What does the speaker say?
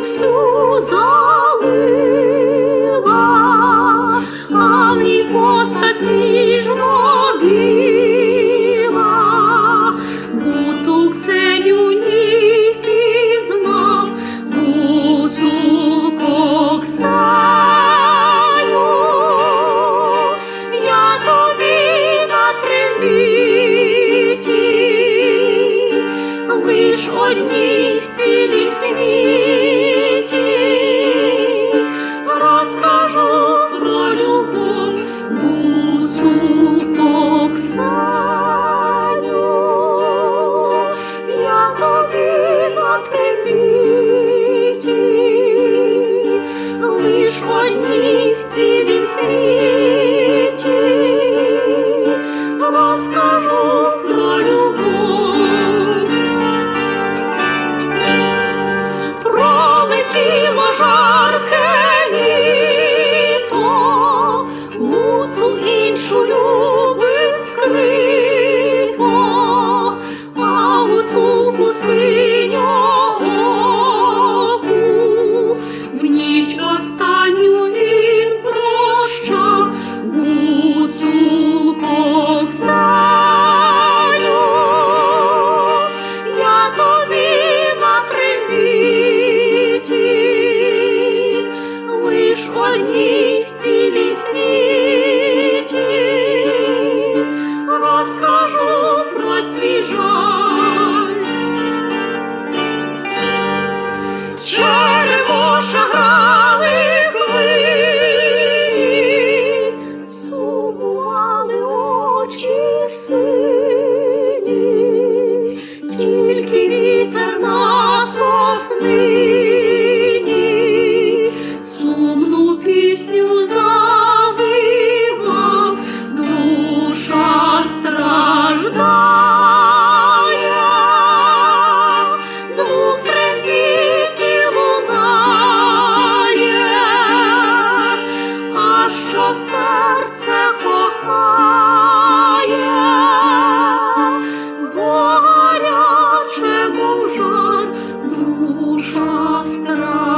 всю залила, а в ній постать сніжно біла. Гуцул Ксеню не пізнав, гуцулко Ксеню, я тобі на трембіті лиш одній в цілім світі розкажу про любов гуцулко Ксеню. Я тобі на трембіті лиш одній в цілім світі розкажу про любов. Пролетіло жарке літо, гуцул іншу любить скрито, а гуцулку синьооку в ніч останню він прощав. Гуцулко Ксеню, я тобі на трембіті лиш одній в цілім світі розкажу про свій жаль. Черемоша грали хвилі, сумували очі сині, тільки вітер на соснині сумну пісню завивав, душа страждає, звук трембіти лунає, а що серце кохає, бо гаряче, мов жар, душа страждає.